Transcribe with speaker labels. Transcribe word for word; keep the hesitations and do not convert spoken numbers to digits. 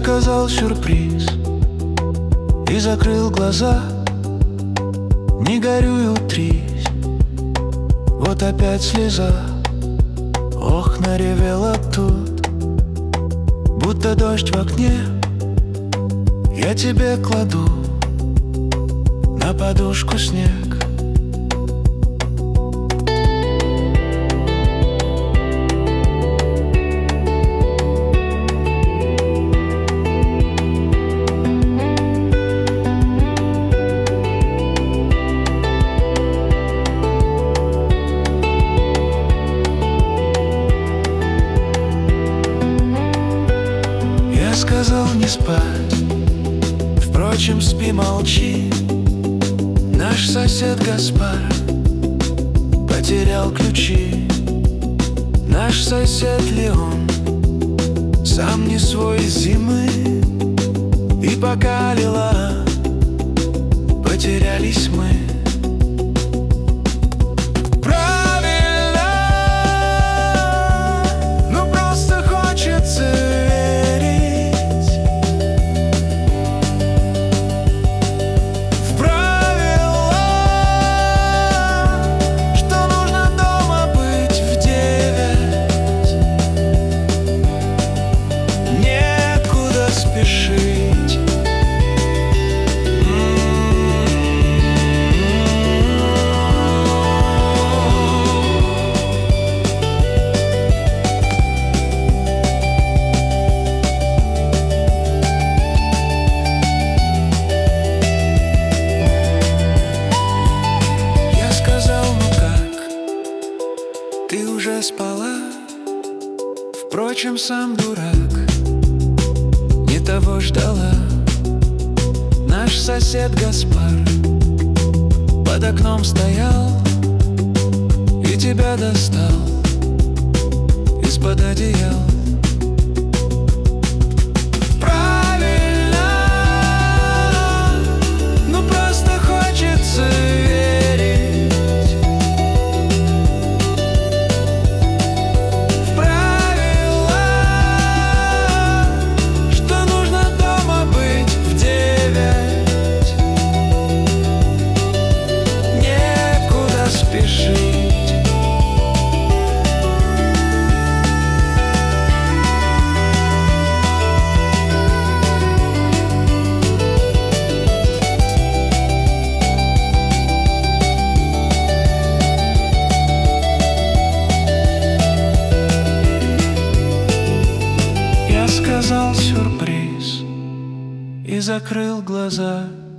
Speaker 1: сказал сюрприз и закрыл глаза. Не горюй, утрись, вот опять слеза. Ох, наревела тут, будто дождь в окне. Я тебе кладу на подушку снег. Я сказал не спать, впрочем, спи, молчи. Наш сосед Гаспар потерял ключи. Наш сосед Леон сам не свой зимы. И пока лила, потерялись мы. Ты уже спала, впрочем, сам дурак, не того ждала. Наш сосед Гаспар под окном стоял и тебя достал из-под одеял. Правильно, ну просто хочется сказал сюрприз и закрыл глаза.